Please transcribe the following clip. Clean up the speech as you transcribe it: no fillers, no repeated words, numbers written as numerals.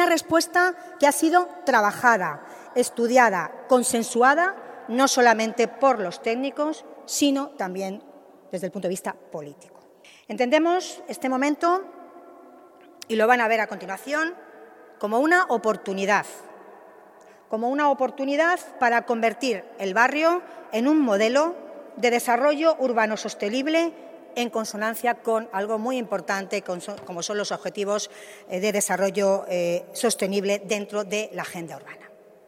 una respuesta que ha sido trabajada, estudiada, consensuada, no solamente por los técnicos, sino también desde el punto de vista político. Entendemos este momento, y lo van a ver a continuación, como una oportunidad para convertir el barrio en un modelo de desarrollo urbano sostenible en consonancia con algo muy importante, como son los objetivos de desarrollo sostenible dentro de la agenda urbana.